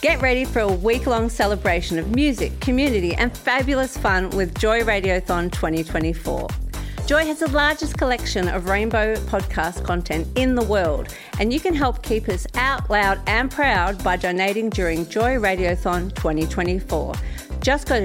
Get ready for a week-long celebration of music, community and fabulous fun with Joy Radiothon 2024. Joy has the largest collection of rainbow podcast content in the world, and you can help keep us out loud and proud by donating during Joy Radiothon 2024. Just go to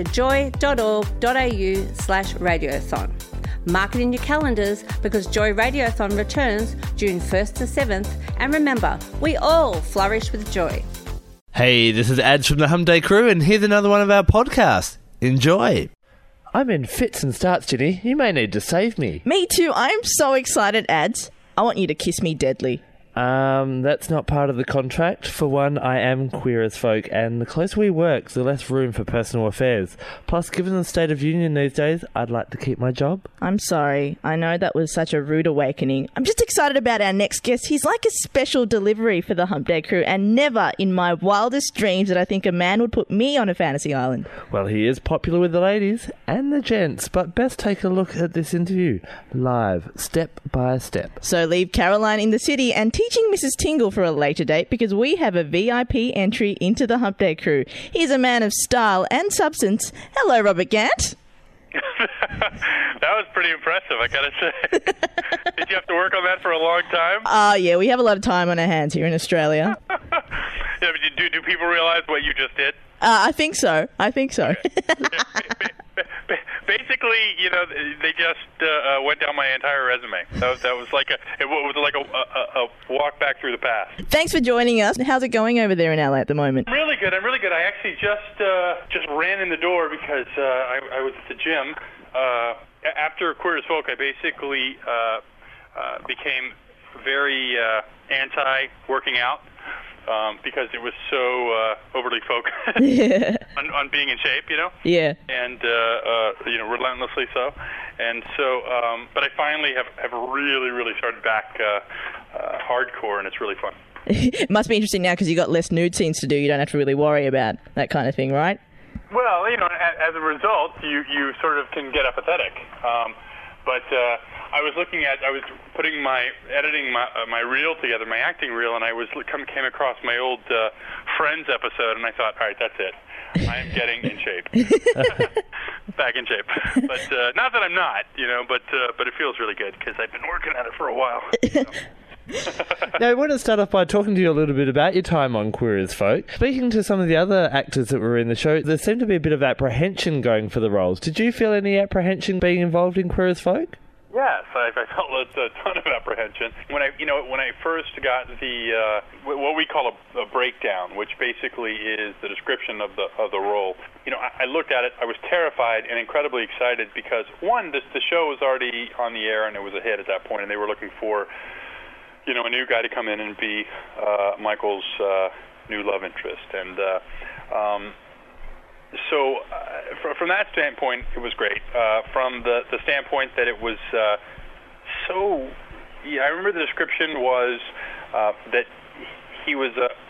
joy.org.au/radiothon. Mark it in your calendars because Joy Radiothon returns June 1st to 7th, and remember, we all flourish with joy. Hey, this is Ads from the Hump Day Crew, and here's another one of our podcasts. Enjoy. I'm in fits and starts, Ginny. You may need to save me. Me too. I'm so excited, Ads. I want you to kiss me deadly. That's not part of the contract. For one, I am queer as folk, and the closer we work, the less room for personal affairs. Plus, given the state of union these days, I'd like to keep my job. I'm sorry. I know that was such a rude awakening. I'm just excited about our next guest. He's like a special delivery for the Hump Day Crew, and never in my wildest dreams did I think a man would put me on a fantasy island. Well, he is popular with the ladies and the gents, but best take a look at this interview, live, step by step. So leave Caroline in the city and teaching Mrs. Tingle for a later date because we have a VIP entry into the Hump Day Crew. He's a man of style and substance. Hello, Robert Gant. That was pretty impressive, I gotta say. Did you have to work on that for a long time? Yeah, we have a lot of time on our hands here in Australia. Yeah, but do people realize what you just did? I think so. Basically, you know, they just went down my entire resume. That was like a walk back through the past. Thanks for joining us. How's it going over there in LA at the moment? I'm really good. I actually just ran in the door because I was at the gym. After Queer as Folk, I basically became very anti-working out. Because it was so overly focused on being in shape, you know? Yeah. And, relentlessly so. And so, but I finally have really, really started back hardcore, and it's really fun. It must be interesting now because you got less nude scenes to do. You don't have to really worry about that kind of thing, right? Well, you know, as a result, you sort of can get apathetic. But I was editing my reel together, my acting reel, and I came across my old Friends episode, and I thought, all right, that's it. I am getting in shape, back in shape. But not that I'm not, you know, but it feels really good because I've been working at it for a while. So. Now, I want to start off by talking to you a little bit about your time on Queer as Folk. Speaking to some of the other actors that were in the show, there seemed to be a bit of apprehension going for the roles. Did you feel any apprehension being involved in Queer as Folk? Yes, I felt a ton of apprehension when I first got the what we call a breakdown, which basically is the description of the role. You know, I looked at it, I was terrified and incredibly excited because one, the show was already on the air and it was a hit at that point, and they were looking for, you know, a new guy to come in and be Michael's new love interest, and so from that standpoint, it was great. From the standpoint that it was I remember the description was that he was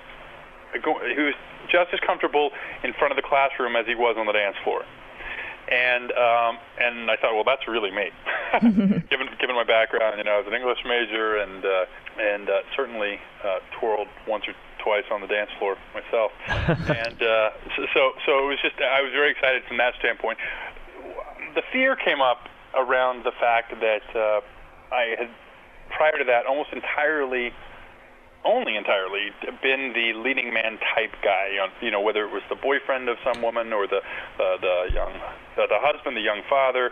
just as comfortable in front of the classroom as he was on the dance floor. And I thought, well, that's really me, given my background. You know, I was an English major and certainly twirled once or twice on the dance floor myself. And so it was just, I was very excited from that standpoint. The fear came up around the fact that I had, prior to that, only entirely been the leading man type guy, you know, whether it was the boyfriend of some woman or the husband, the young father,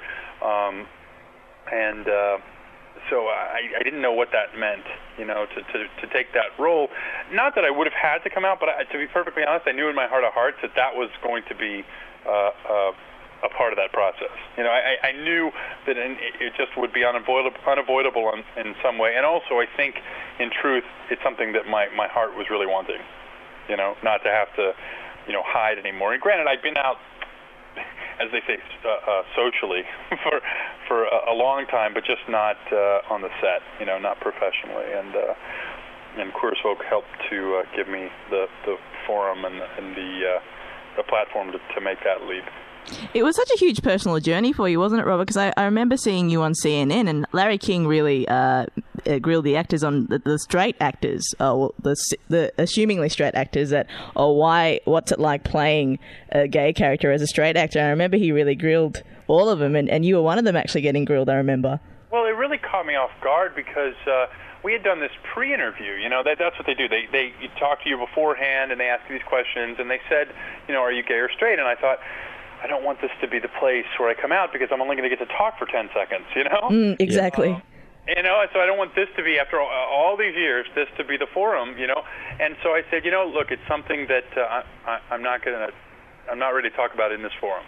so I didn't know what that meant, you know, to take that role. Not that I would have had to come out, but to be perfectly honest, I knew in my heart of hearts that was going to be a part of that process. You know, I knew that it just would be unavoidable in some way. And also, I think, in truth, it's something that my heart was really wanting, you know, not to have to, you know, hide anymore. And granted, I'd been out, as they say, socially for a long time, but just not on the set, you know, not professionally. And Queer as Folk helped to give me the forum and the platform to make that leap. It was such a huge personal journey for you, wasn't it, Robert? Because I remember seeing you on CNN, and Larry King really grill the actors on the straight actors, the assumingly straight actors, that, what's it like playing a gay character as a straight actor? And I remember he really grilled all of them, and you were one of them actually getting grilled, I remember. Well, it really caught me off guard because we had done this pre-interview. That's what they do. They talk to you beforehand, and they ask you these questions, and they said, are you gay or straight? And I thought, I don't want this to be the place where I come out because I'm only going to get to talk for 10 seconds, Exactly. So I don't want this to be, after all these years, this to be the forum, And so I said, look, it's something that I'm not ready to talk about in this forum.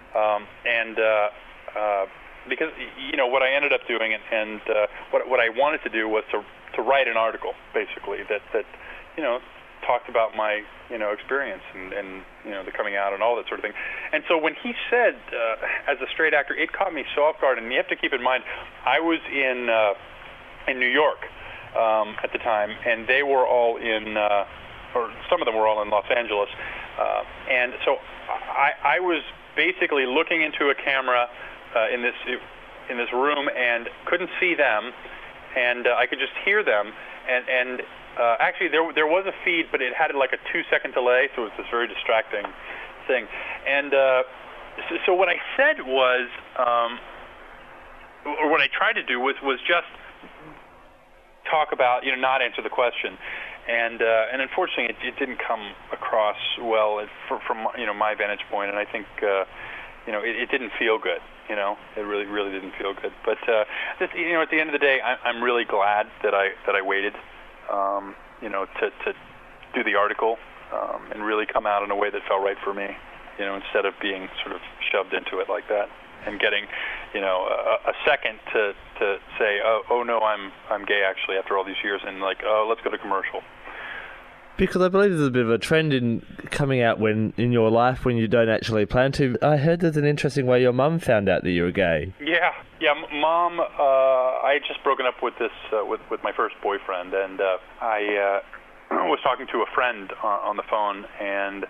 Because what I ended up doing, and what I wanted to do was to write an article, basically, that talked about my experience and the coming out and all that sort of thing. And so when he said as a straight actor, it caught me so off guard. And you have to keep in mind, I was in New York at the time, and they were all or some of them were all in Los Angeles, and so I was basically looking into a camera in this room and couldn't see them, and I could just hear them, and actually there was a feed, but it had like a 2-second delay, so it was this very distracting thing. And so what I said was, or what I tried to do was just talk about, not answer the question. And unfortunately, it didn't come across well from my vantage point, and I think it didn't feel good. It really didn't feel good. But at the end of the day, I'm really glad that I waited, to do the article and really come out in a way that felt right for me, instead of being sort of shoved into it like that and getting, a second to say, oh no, I'm gay actually after all these years, and like, oh, let's go to commercial. Because I believe there's a bit of a trend in coming out in your life when you don't actually plan to. I heard there's an interesting way your mum found out that you were gay. Yeah, Mom. I had just broken up with this with my first boyfriend, and I was talking to a friend on the phone, and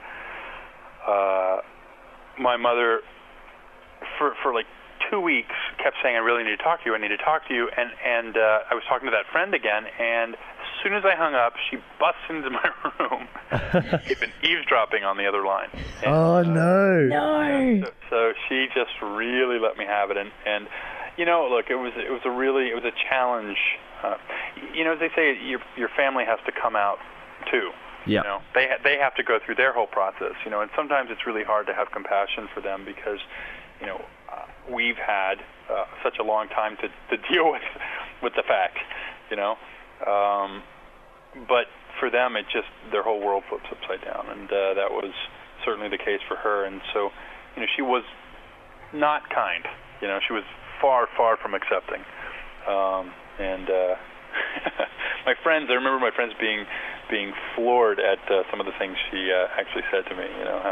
my mother, for like 2 weeks, kept saying, I really need to talk to you, and I was talking to that friend again, and as soon as I hung up, she busts into my room. She'd been eavesdropping on the other line. And, oh, no. No. So she just really let me have it. And look, it was a challenge. As they say, your family has to come out, too. Yeah. They have to go through their whole process, and sometimes it's really hard to have compassion for them because, we've had such a long time to deal with the fact, but for them, their whole world flips upside down, and that was certainly the case for her. And so, she was not kind. She was far, far from accepting. And I remember my friends being floored at some of the things she actually said to me.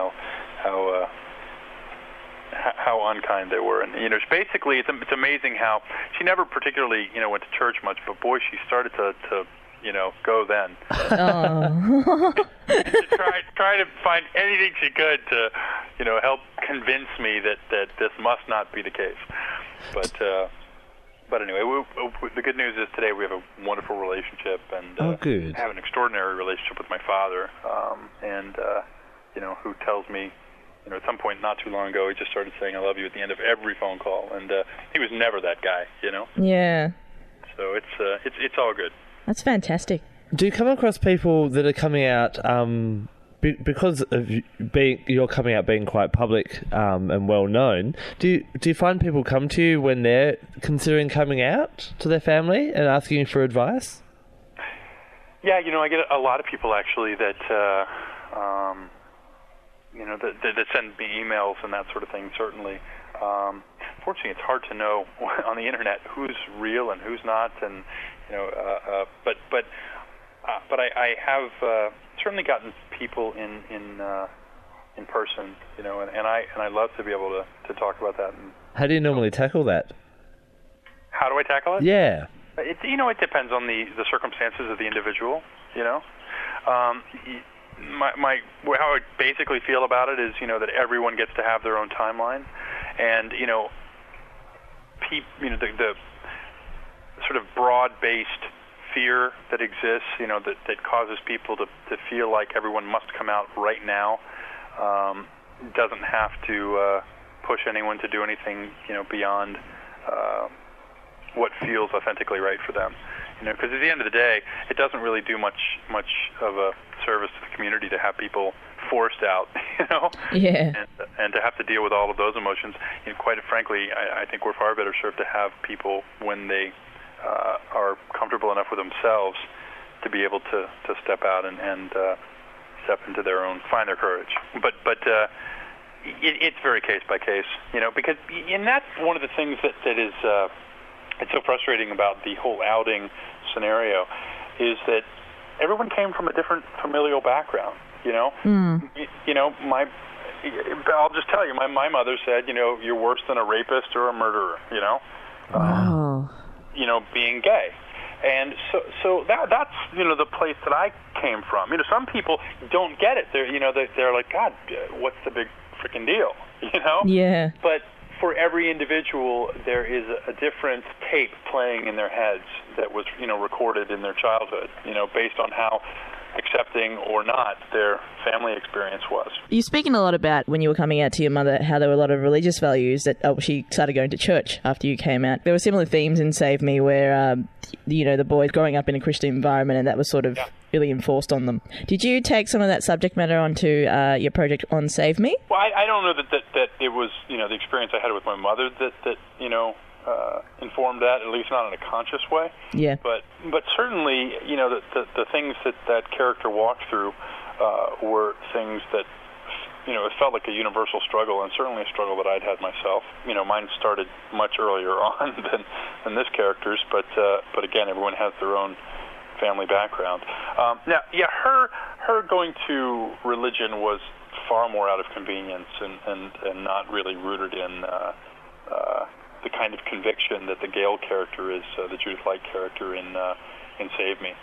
How unkind they were, and basically, it's amazing how she never particularly went to church much, but boy, she started to go then. try to find anything she could to help convince me that this must not be the case. But anyway, the good news is today we have a wonderful relationship, and good. have an extraordinary relationship with my father, and who tells me. At some point not too long ago, he just started saying "I love you" at the end of every phone call, and he was never that guy, Yeah. So it's all good. That's fantastic. Do you come across people that are coming out because of you're coming out being quite public and well known? Do you find people come to you when they're considering coming out to their family and asking you for advice? Yeah, I get a lot of people actually that. That send me emails and that sort of thing, certainly. Fortunately, it's hard to know on the internet who's real and who's not, and but I have certainly gotten people in person, and I love to be able to talk about that. And, how do you normally tackle that? How do I tackle it? Yeah. It depends on the circumstances of the individual, how I basically feel about it is, that everyone gets to have their own sort of broad-based fear that exists, that causes people to feel like everyone must come out right now, doesn't have to push anyone to do anything, beyond what feels authentically right for them. Because at the end of the day, it doesn't really do much of a service to the community to have people forced out, Yeah. and to have to deal with all of those emotions. Quite frankly, I think we're far better served to have people, when they are comfortable enough with themselves, to be able to step out and step into their own, find their courage. But it's very case by case, because, and that's one of the things that is it's so frustrating about the whole outing scenario, is that everyone came from a different familial background. I'll just tell you, my mother said, you're worse than a rapist or a murderer. Wow. Being gay. And so that's the place that I came from. Some people don't get it. They're like, God, what's the big freaking deal? Yeah. But for every individual, there is a different tape playing in their heads that was recorded in their childhood. Based on how accepting or not their family experience was. You're speaking a lot about, when you were coming out to your mother, how there were a lot of religious values that she started going to church after you came out. There were similar themes in Save Me where, the boys growing up in a Christian environment, and that was sort of really enforced on them. Did you take some of that subject matter onto your project on Save Me? Well, I don't know that it was, the experience I had with my mother that informed that, at least not in a conscious way. Yeah. But certainly, the things that character walked through were things that, it felt like a universal struggle, and certainly a struggle that I'd had myself. Mine started much earlier on than this character's, but again, everyone has their own family background. Her going to religion was far more out of convenience and not really rooted in the kind of conviction that the Gail character is, the Judith Light character in Save Me.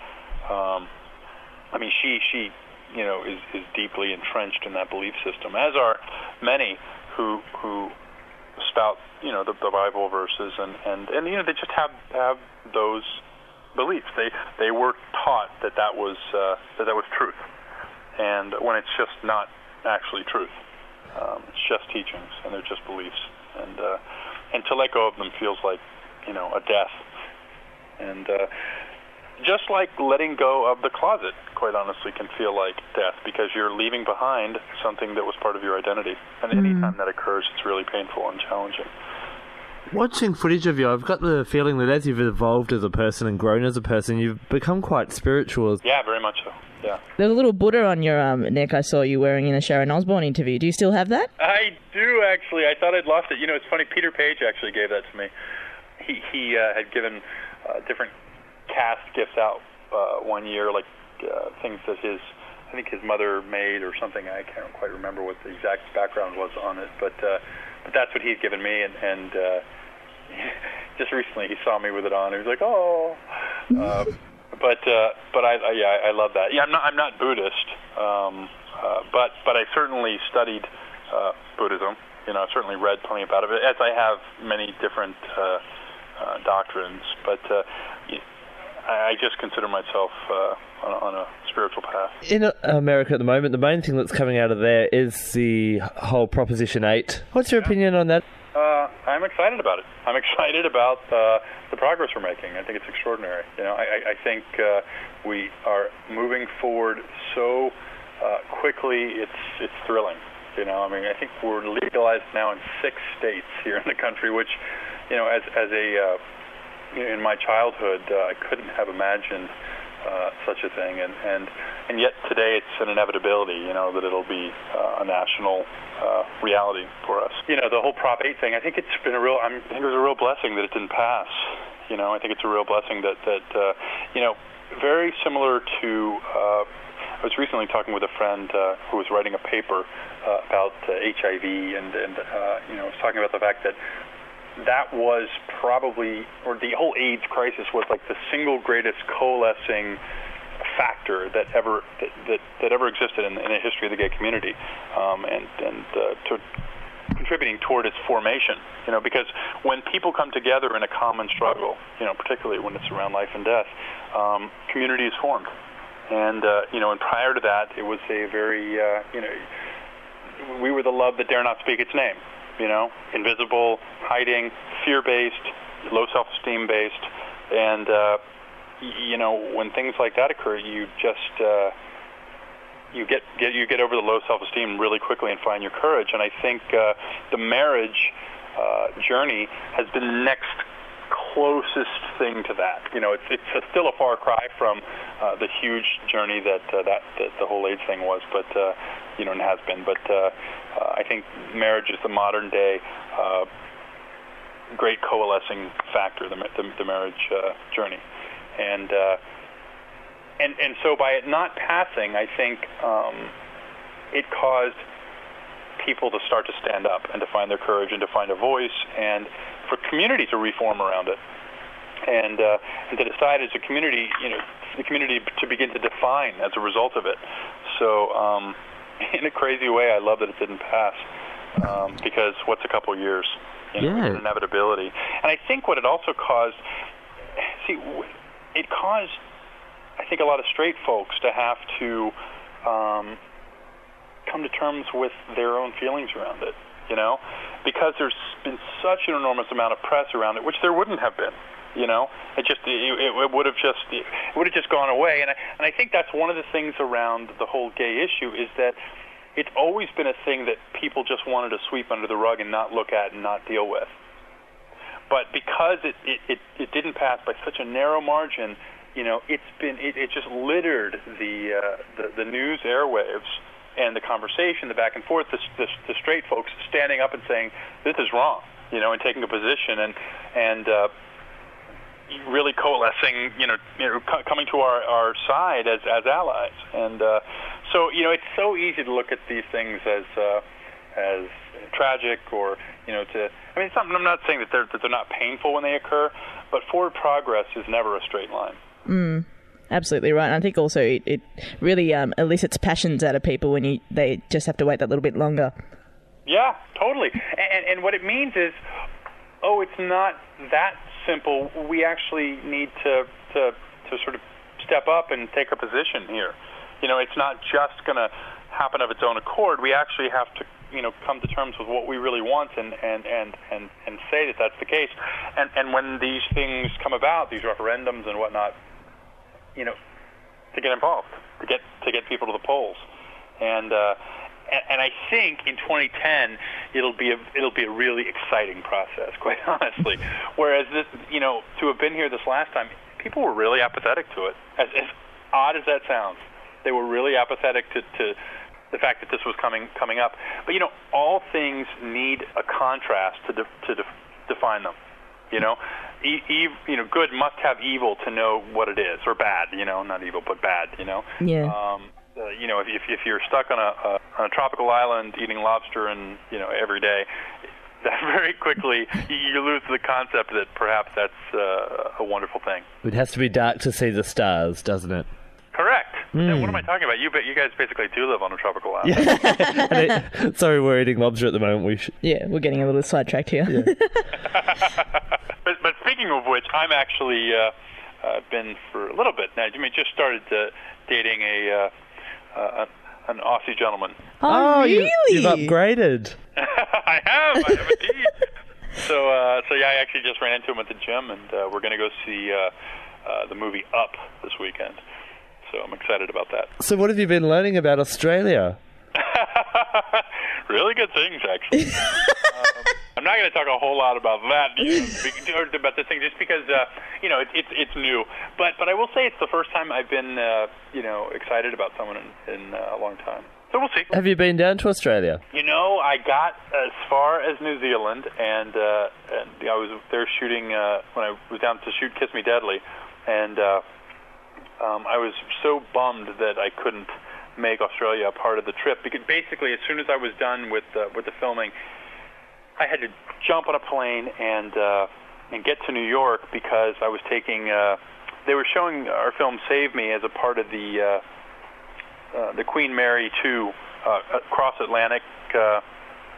She is deeply entrenched in that belief system, as are many who spout the Bible verses and they just have those beliefs. They were taught that was truth, and when it's just not actually truth, it's just teachings and they're just beliefs, and to let go of them feels like a death, and just like letting go of the closet, quite honestly, can feel like death, because you're leaving behind something that was part of your identity, and anytime that occurs, it's really painful and challenging. Watching footage of you, I've got the feeling that as you've evolved as a person and grown as a person, you've become quite spiritual. Yeah, very much so. Yeah. There's a little Buddha on your neck I saw you wearing in a Sharon Osbourne interview. Do you still have that? I do, actually. I thought I'd lost it. It's funny, Peter Page actually gave that to me. He had given different cast gifts out one year, like things that I think his mother made or something. I can't quite remember what the exact background was on it, but that's what he'd given me, and just recently he saw me with it on. He was like, "Oh," but I love that. Yeah, I'm not Buddhist, but I certainly studied Buddhism. I've certainly read plenty about it, as I have many different doctrines. But I just consider myself on a spiritual path. In America at the moment, the main thing that's coming out of there is the whole Proposition 8. What's your opinion on that? I'm excited about it. I'm excited about the progress we're making. I think it's extraordinary. I think we are moving forward so quickly. It's thrilling. I think we're legalized now in 6 states here in the country, which, as a in my childhood, I couldn't have imagined such a thing, and yet today it's an inevitability, that it'll be a national reality for us. The whole Prop 8 thing, I think it's been I think it was a real blessing that it didn't pass. I think it's a real blessing that very similar to. I was recently talking with a friend who was writing a paper about HIV, and was talking about the fact that was probably, or the whole AIDS crisis was like the single greatest coalescing factor that ever existed in the history of the gay community, and to contributing toward its formation. Because when people come together in a common struggle, particularly when it's around life and death, community is formed. And and prior to that, it was a very we were the love that dare not speak its name. Invisible, hiding, fear-based, low self-esteem based, and when things like that occur, you just you get over the low self-esteem really quickly and find your courage. And I think the marriage journey has been the next closest thing to that. It's still a far cry from the huge journey that the whole AIDS thing was, but and has been. But I think marriage is the modern day great coalescing factor, the marriage journey, and so by it not passing, I think it caused people to start to stand up and to find their courage and to find a voice, and for community to reform around it, and to decide as a community, the community to begin to define as a result of it. So in a crazy way, I love that it didn't pass, because what's a couple years? It's an inevitability. And I think what it also caused, it caused, I think, a lot of straight folks to have to come to terms with their own feelings around it, because there's been such an enormous amount of press around it, which there wouldn't have been. It would have just gone away. And I think that's one of the things around the whole gay issue, is that it's always been a thing that people just wanted to sweep under the rug and not look at and not deal with. But because it didn't pass by such a narrow margin, it just littered the news airwaves and the conversation, the back and forth, the straight folks standing up and saying this is wrong, and taking a position and really coalescing, coming to our side as allies. And so it's so easy to look at these things as tragic, or I'm not saying that they're not painful when they occur, but forward progress is never a straight line. Absolutely right. And I think also it really elicits passions out of people when they just have to wait that little bit longer. Yeah, totally. And what it means is, it's not that simple. We actually need to sort of step up and take a position here. It's not just going to happen of its own accord. We actually have to, come to terms with what we really want and say that that's the case. And when these things come about, these referendums and whatnot, to get involved, to get people to the polls, and I think in 2010 it'll be a really exciting process, quite honestly. Whereas this, to have been here this last time, people were really apathetic to it. As odd as that sounds, they were really apathetic to the fact that this was coming up. But all things need a contrast to define them. Good must have evil to know what it is, or bad. Not evil, but bad. Yeah. If you're stuck on a tropical island eating lobster and every day, that very quickly you lose the concept that perhaps that's a wonderful thing. It has to be dark to see the stars, doesn't it? Correct. And what am I talking about? You guys basically do live on a tropical island. Sorry, we're eating lobster at the moment. We're getting a little sidetracked here. Yeah. But speaking of which, I'm actually been for a little bit now. Just started dating an Aussie gentleman. Oh, really? You've upgraded. I have indeed. So I actually just ran into him at the gym, and we're going to go see the movie Up this weekend. So I'm excited about that. So what have you been learning about Australia? Really good things, actually. I'm not going to talk a whole lot about that, or about this thing, just because it's new. But I will say it's the first time I've been excited about someone in a long time. So we'll see. Have you been down to Australia? I got as far as New Zealand, and I was there shooting when I was down to shoot Kiss Me Deadly, and I was so bummed that I couldn't make Australia a part of the trip, because basically as soon as I was done with the filming, I had to jump on a plane and get to New York, because I was taking they were showing our film Save Me as a part of the Queen Mary 2 cross-Atlantic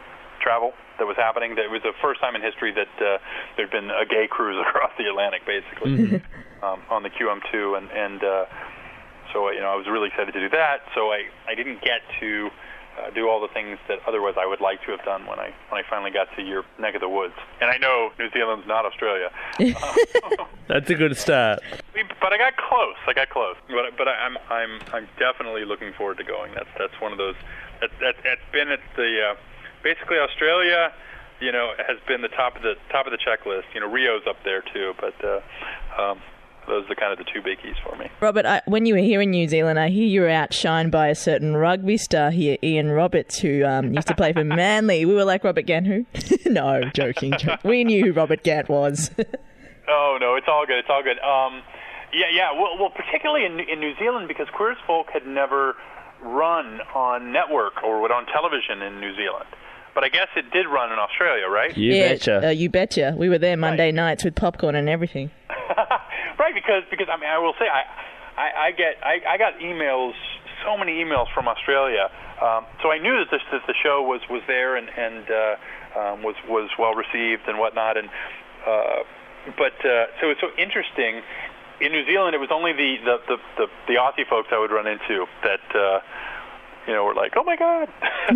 travel that was happening. That it was the first time in history that there'd been a gay cruise across the Atlantic, basically, on the QM2, and so I was really excited to do that. So I didn't get to do all the things that otherwise I would like to have done when I finally got to your neck of the woods. And I know New Zealand's not Australia. That's a good start. But I got close. But I'm definitely looking forward to going. That's one of those. That's been at the basically Australia. Has been the top of the checklist. Rio's up there too, but those are kind of the two biggies for me. Robert, when you were here in New Zealand, I hear you were outshined by a certain rugby star here, Ian Roberts, who used to play for Manly. We were like, Robert Gant, who? No, joking. We knew who Robert Gant was. Oh, no, it's all good. Yeah. Well, particularly in New Zealand, because Queer as Folk had never run on network or on television in New Zealand. But I guess it did run in Australia, right? You betcha. You betcha. We were there Monday nights with popcorn and everything. Right, because I will say I got emails, so many emails from Australia. So I knew that the show was there and was well received and whatnot. And but so it's so interesting. In New Zealand, it was only the Aussie folks I would run into that were like, oh my God.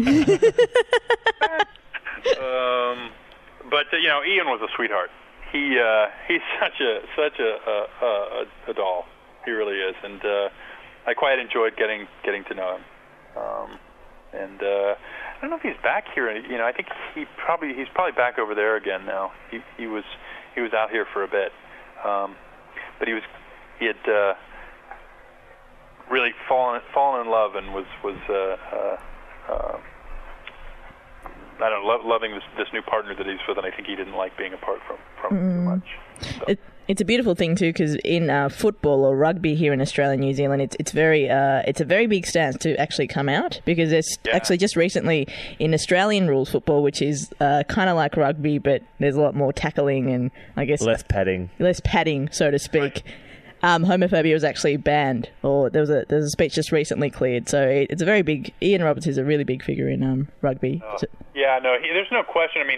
But Ian was a sweetheart. He's such a doll. He really is, and I quite enjoyed getting to know him. And I don't know if he's back here. I think he's probably back over there again now. He was out here for a bit, but he had really fallen in love and was I don't know, loving this new partner that he's with, and I think he didn't like being apart from too much. So. It's a beautiful thing too, because in football or rugby here in Australia and New Zealand, it's a very big stance to actually come out, because there's actually just recently in Australian rules football, which is kind of like rugby, but there's a lot more tackling and I guess less padding, so to speak. Right. Homophobia was actually banned, or there's a speech just recently cleared. So it's a very big. Ian Roberts is a really big figure in rugby. There's no question. I mean,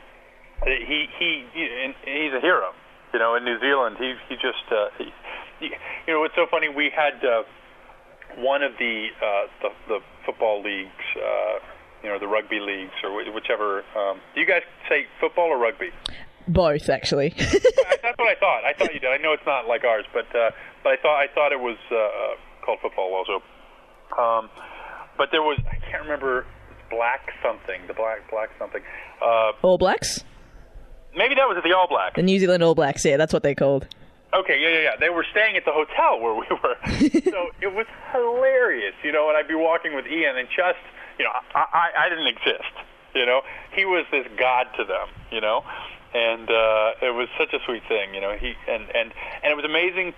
he's a hero. In New Zealand, he just it's so funny. We had one of the football leagues, the rugby leagues or whichever. Do you guys say football or rugby? Both, actually. That's what I thought. I thought you did. I know it's not like ours, but I thought it was called football also. But there was, I can't remember, black something. All Blacks? Maybe that was the All Blacks. The New Zealand All Blacks, yeah, that's what they're called. Okay, yeah. They were staying at the hotel where we were. So it was hilarious, and I'd be walking with Ian and just, I didn't exist, He was this god to them, And it was such a sweet thing, He and it was amazing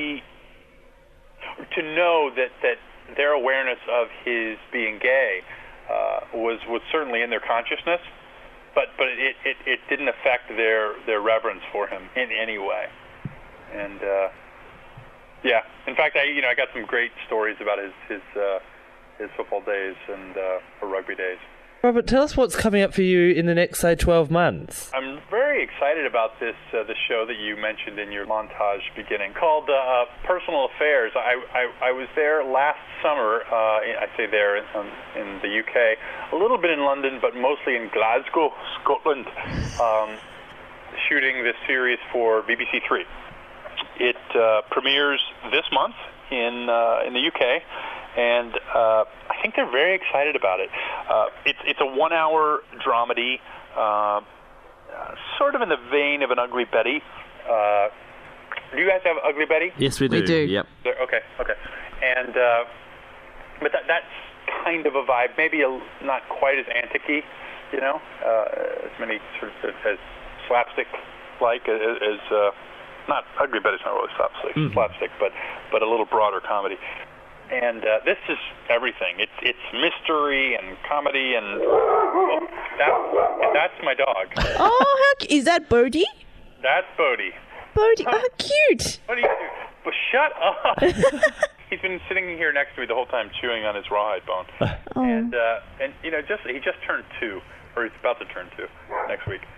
to know that their awareness of his being gay was certainly in their consciousness, but it didn't affect their reverence for him in any way. And in fact, I got some great stories about his football days and rugby days. Robert, tell us what's coming up for you in the next, say, 12 months. I'm very excited about this show that you mentioned in your montage beginning called Personal Affairs. I was there last summer, I say there in the UK, a little bit in London, but mostly in Glasgow, Scotland, shooting this series for BBC Three. It premieres this month in the UK. And I think they're very excited about it. It's a 1-hour dramedy, sort of in the vein of an Ugly Betty. Do you guys have Ugly Betty? Yes, we do. We do. Yep. Okay. And but that's kind of a vibe. Maybe not quite as antic-y, as many sort of as slapstick-like as not Ugly Betty's not really slapstick, but a little broader comedy. And this is everything. It's mystery and comedy, and that's my dog. Oh, is that Bodie? That's Bodie. Bodie, cute. What do you do? Well, shut up. He's been sitting here next to me the whole time, chewing on his rawhide bone. And he just turned 2 or he's about to turn 2 next week.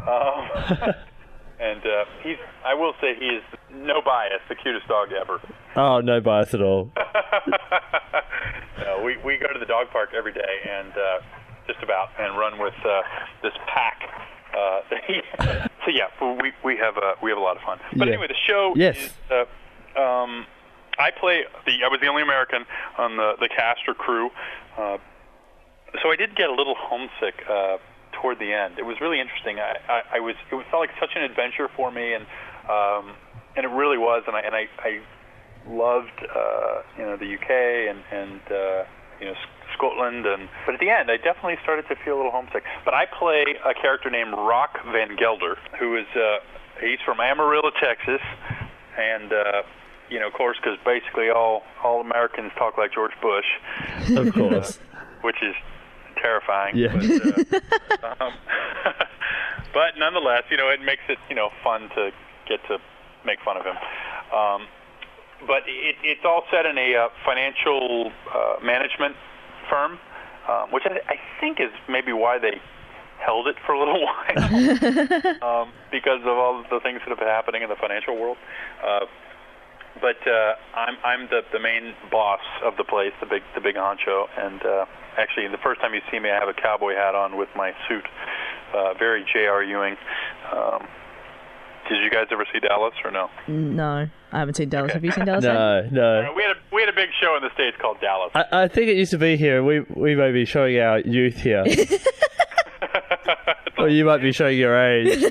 And I will say he is, no bias, the cutest dog ever. Oh, no bias at all. No, we go to the dog park every day and just about and run with this pack. So yeah, we have a lot of fun. But anyway, the show is. I was the only American on the cast or crew, so I did get a little homesick toward the end. It was really interesting. It felt like such an adventure for me, and it really was. And I loved the UK and Scotland, but at the end I definitely started to feel a little homesick. But I play a character named Rock Van Gelder, who is he's from Amarillo, Texas, and of course, because basically all Americans talk like George Bush, of course, which is terrifying. Yeah. But nonetheless, it makes it fun to get to make fun of him. But it's all set in a financial management firm, which I think is maybe why they held it for a little while, because of all the things that have been happening in the financial world. But I'm the main boss of the place, the big honcho, and actually the first time you see me, I have a cowboy hat on with my suit, very J.R. Ewing. Did you guys ever see Dallas or no? No, I haven't seen Dallas. Okay. Have you seen Dallas? No. We had a big show in the States called Dallas. I think it used to be here. We may be showing our youth here. Or you might be showing your age.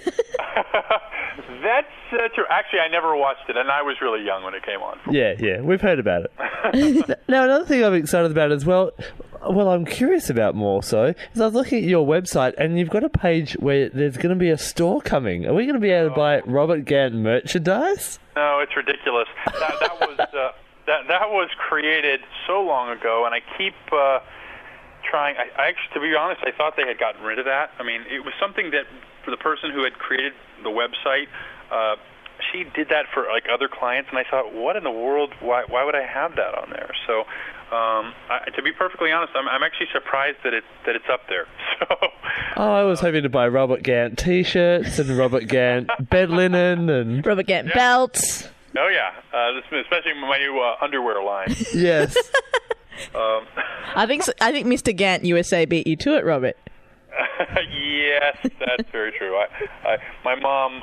That's true. Actually, I never watched it, and I was really young when it came on. Yeah, we've heard about it. Now, another thing I'm excited about as well, I'm curious about more so, is I was looking at your website, and you've got a page where there's going to be a store coming. Are we going to be able to buy Robert Gant merchandise? No, it's ridiculous. That was created so long ago, and I keep trying. I actually, to be honest, I thought they had gotten rid of that. I mean, it was something that for the person who had created the website, she did that for like other clients, and I thought, what in the world? Why would I have that on there? So, to be perfectly honest, I'm actually surprised that it's up there. So, I was hoping to buy Robert Gant T-shirts and Robert Gant bed linen and Robert Gant belts. Oh yeah, especially my new underwear line. Yes. I think Mr. Gant USA beat you to it, Robert. Yes, that's very true. My mom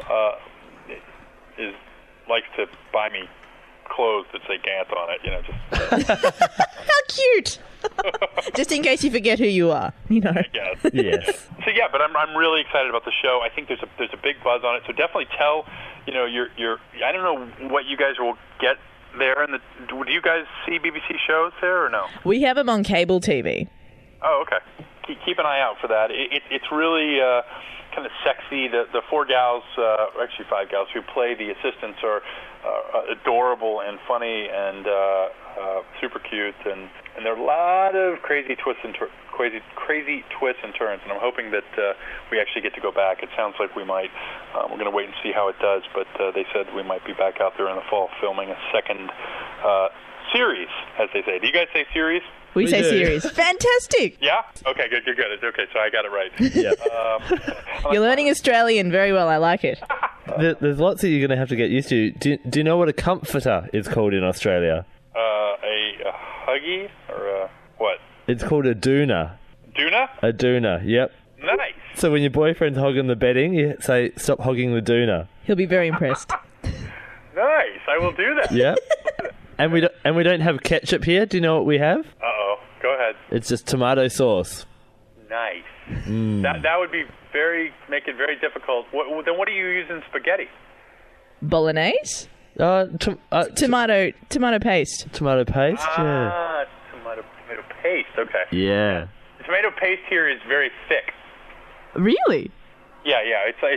likes to buy me clothes that say Gant on it. Just how cute! Just in case you forget who you are, Yes. Yes. So yeah, but I'm really excited about the show. I think there's a big buzz on it. So definitely tell your I don't know what you guys will get there. Do you guys see BBC shows there or no? We have them on cable TV. Oh, okay. Keep an eye out for that. It's really kind of sexy. The 4 gals, actually 5 gals, who play the assistants are adorable and funny and super cute, and there are a lot of crazy twists and turns. And I'm hoping that we actually get to go back. It sounds like we might. We're going to wait and see how it does, but they said we might be back out there in the fall filming a second series, as they say. Do you guys say series? We say do. series. Fantastic. Yeah? Okay, good. Okay, so I got it right. Yeah. You're learning Australian very well. I like it. There's lots that you're going to have to get used to. Do you know what a comforter is called in Australia? A huggy or a what? It's called a doona. Doona? A doona, yep. Nice. So when your boyfriend's hogging the bedding, you say, stop hogging the doona. He'll be very impressed. Nice. I will do that. Yep. And we don't have ketchup here. Do you know what we have? Uh-oh. Go ahead. It's just tomato sauce. Nice. That would make it very difficult. Then what do you use in spaghetti? Bolognese? Tomato paste. Tomato paste, yeah. Tomato paste. Okay. Yeah. The tomato paste here is very thick. Really? Yeah. It's like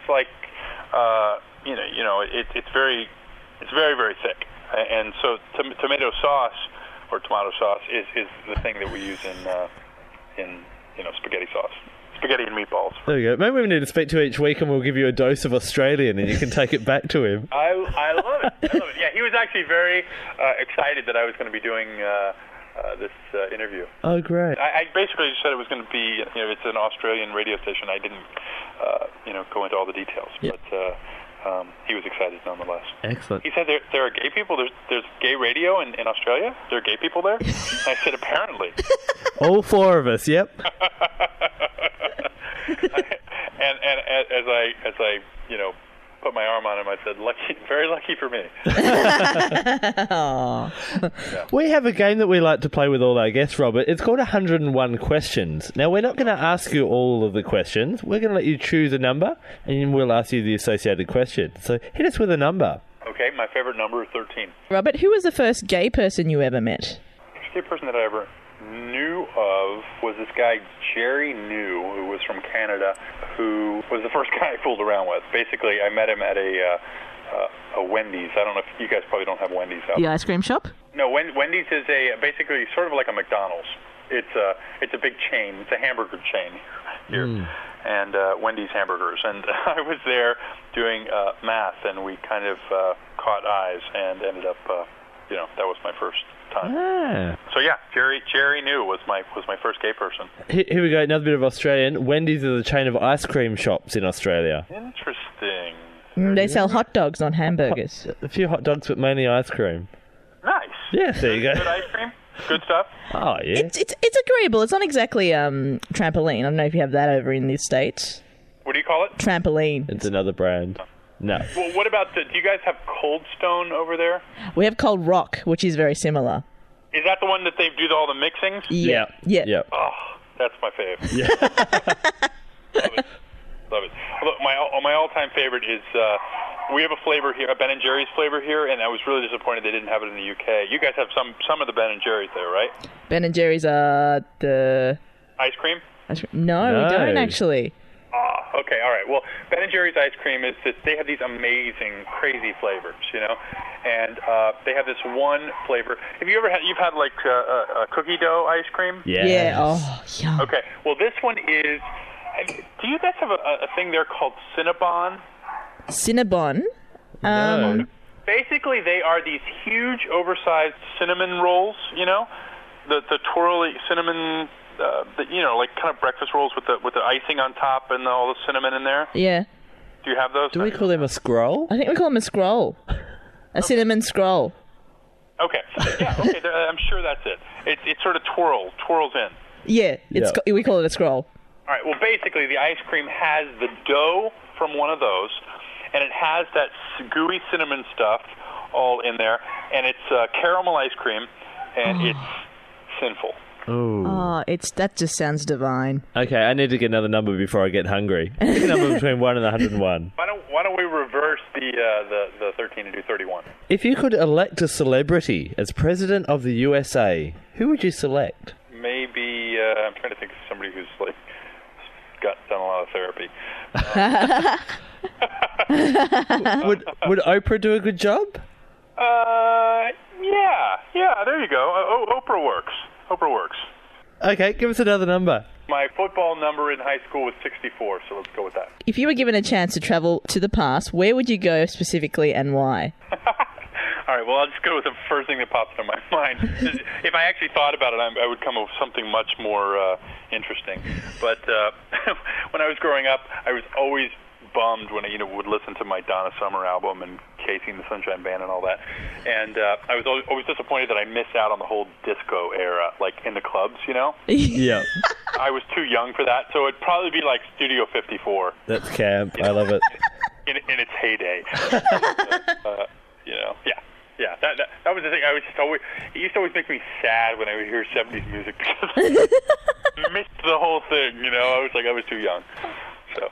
it's very, very thick. And so tomato sauce or tomato sauce is the thing that we use in spaghetti sauce. Spaghetti and meatballs. There you go. Maybe we need to speak to each week and we'll give you a dose of Australian and you can take it back to him. I love it. Yeah, he was actually very excited that I was going to be doing interview. Oh, great. I basically just said it was going to be, it's an Australian radio station. I didn't, go into all the details, Yep. but he was excited nonetheless. Excellent. He said there are gay people. There's gay radio in Australia. There are gay people there. I said apparently. All four of us, yep. and as I put my arm on him, I said, "Lucky, very lucky for me." We have a game that we like to play with all our guests, Robert. It's called 101 Questions. Now, we're not going to ask you all of the questions. We're going to let you choose a number, and we'll ask you the associated question. So hit us with a number. Okay, my favorite number is 13. Robert, who was the first gay person you ever met? The first gay person that I ever knew of was this guy Jerry New, who was from Canada, who was the first guy I fooled around with. Basically, I met him at a Wendy's. I don't know if you guys probably don't have Wendy's out The there. ice cream shop? No, Wendy's is basically sort of like a McDonald's. It's a big chain. It's a hamburger chain here, and Wendy's hamburgers. And I was there doing math, and we kind of caught eyes, and ended up, that was my first time. Ah. So yeah, Jerry New was my first gay person. Here we go, another bit of Australian. Wendy's is a chain of ice cream shops in Australia. Interesting. They sell hot dogs on hamburgers. A few hot dogs, but mainly ice cream. Nice. Yeah, there you go. Good ice cream. Good stuff. Oh, yeah. It's agreeable. It's not exactly trampoline. I don't know if you have that over in the States. What do you call it? Trampoline. It's another brand. No. Well, what about do you guys have Cold Stone over there? We have Cold Rock, which is very similar. Is that the one that they do all the mixings? Yeah. Yep. Oh, that's my fave. Yeah. Love it. Look, my all-time favorite is we have a flavor here, a Ben and Jerry's flavor here, and I was really disappointed they didn't have it in the UK. You guys have some of the Ben and Jerry's there, right? Ben and Jerry's are the... Ice cream? No, we don't actually. Okay, all right. Well, Ben and Jerry's ice cream is that they have these amazing, crazy flavors, and they have this one flavor. Have you ever had like a cookie dough ice cream? Yes. Yeah. Oh, yum. Okay. Well, this one is. Do you guys have a thing there called Cinnabon? Cinnabon. No. Basically, they are these huge, oversized cinnamon rolls. The twirly cinnamon. Like kind of breakfast rolls with the icing on top and all the cinnamon in there. Yeah. Do you have those? Do we call them a scroll? I think we call them a scroll. A cinnamon scroll. Okay. Yeah. Okay. I'm sure that's it. It sort of twirls in. Yeah. We call it a scroll. All right. Well, basically, the ice cream has the dough from one of those, and it has that gooey cinnamon stuff all in there, and it's caramel ice cream, and it's sinful. Ooh. Oh, that just sounds divine. Okay, I need to get another number before I get hungry. Pick a number between 1 and 101. Why don't we reverse the 13 and do 31? If you could elect a celebrity as president of the USA, who would you select? Maybe I'm trying to think of somebody who's like done a lot of therapy. Would Oprah do a good job? Yeah. There you go. Oprah works. Okay, give us another number. My football number in high school was 64, so let's go with that. If you were given a chance to travel to the past, where would you go specifically and why? All right, well, I'll just go with the first thing that pops into my mind. If I actually thought about it, I would come up with something much more interesting. But when I was growing up, I was always bummed when I would listen to my Donna Summer album and Casey and the Sunshine Band and all that. And I was always disappointed that I missed out on the whole disco era, like in the clubs, Yeah. I was too young for that, so it'd probably be like Studio 54. That's camp. I love it. In its heyday. Yeah. That was the thing. It used to always make me sad when I would hear 70s music because I missed the whole thing. I was too young. So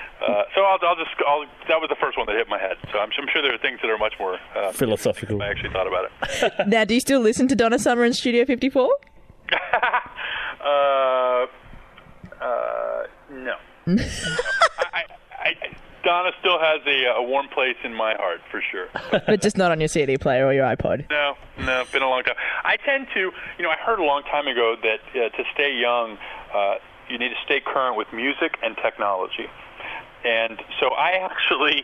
that was the first one that hit my head. So I'm sure there are things that are much more philosophical. I actually thought about it. Now, do you still listen to Donna Summer in Studio 54? No. Donna still has a warm place in my heart, for sure. But just not on your CD player or your iPod? No, been a long time. I tend to, I heard a long time ago that to stay young, you need to stay current with music and technology. And so I actually,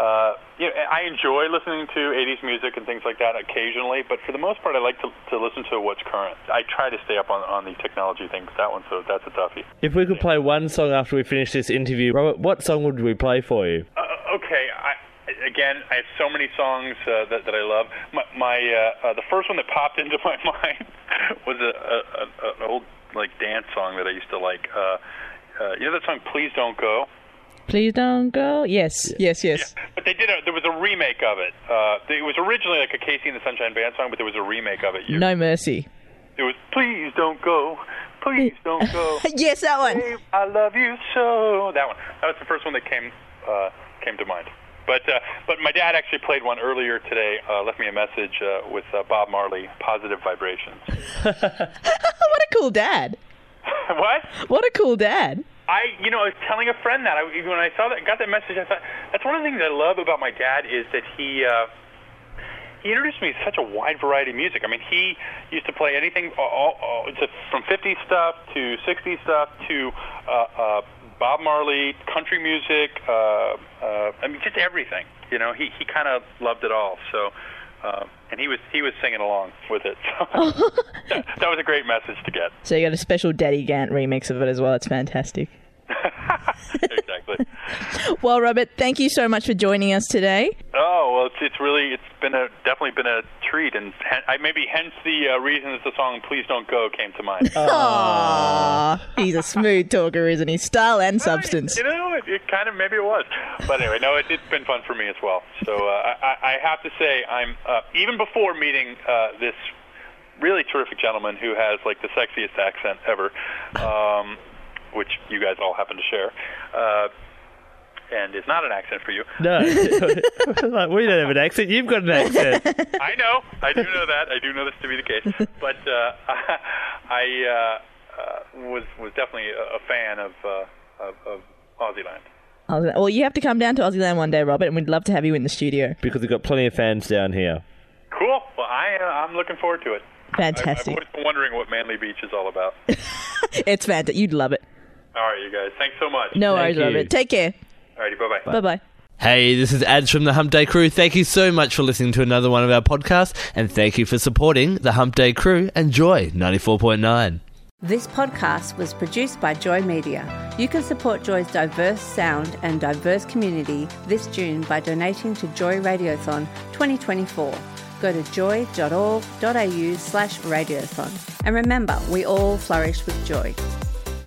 I enjoy listening to 80s music and things like that occasionally, but for the most part, I like to listen to what's current. I try to stay up on the technology things, so that's a toughie. If we could play one song after we finish this interview, Robert, what song would we play for you? Okay, I have so many songs that I love. The first one that popped into my mind was an old dance song that I used to like. You know that song "Please Don't Go"? Please don't go. Yes. Yeah, but there was a remake of it. It was originally like a Casey and the Sunshine Band song, but there was a remake of it. No Mercy. It was "Please Don't Go, Please Don't Go." Yes, that one. Babe, I love you so. That one. That was the first one that came to mind. But my dad actually played one earlier today. Left me a message with Bob Marley, "Positive Vibrations." What a cool dad. What? What a cool dad. I was telling a friend that when I got that message, I thought that's one of the things I love about my dad is that he introduced me to such a wide variety of music. I mean, he used to play anything from 50s stuff to 60s stuff to Bob Marley, country music. I mean, just everything. He kind of loved it all. So. And he was singing along with it. So that was a great message to get. So you got a special Daddy Gant remix of it as well. It's fantastic. Exactly. Well, Robert, thank you so much for joining us today. Oh, well, it's definitely been a treat, and hence the reason that the song "Please Don't Go" came to mind. Aww, he's a smooth talker, isn't he? Style and substance. It kind of maybe it was, but anyway, no, it's been fun for me as well. So I have to say, I'm even before meeting this really terrific gentleman who has like the sexiest accent ever, which you guys all happen to share. And it's not an accent for you. No. We don't have an accent. You've got an accent. I know. I do know that. I do know this to be the case. But I was definitely a fan of Aussie-land. Well, you have to come down to Aussie-land one day, Robert, and we'd love to have you in the studio. Because we've got plenty of fans down here. Cool. Well, I'm looking forward to it. Fantastic. I've always been wondering what Manly Beach is all about. It's fantastic. You'd love it. All right, you guys. Thanks so much. No worries, Robert. Take care. All righty, bye-bye. Bye-bye. Hey, this is Ads from the Hump Day Crew. Thank you so much for listening to another one of our podcasts, and thank you for supporting the Hump Day Crew and Joy 94.9. This podcast was produced by Joy Media. You can support Joy's diverse sound and diverse community this June by donating to Joy Radiothon 2024. Go to joy.org.au/radiothon. And remember, we all flourish with joy.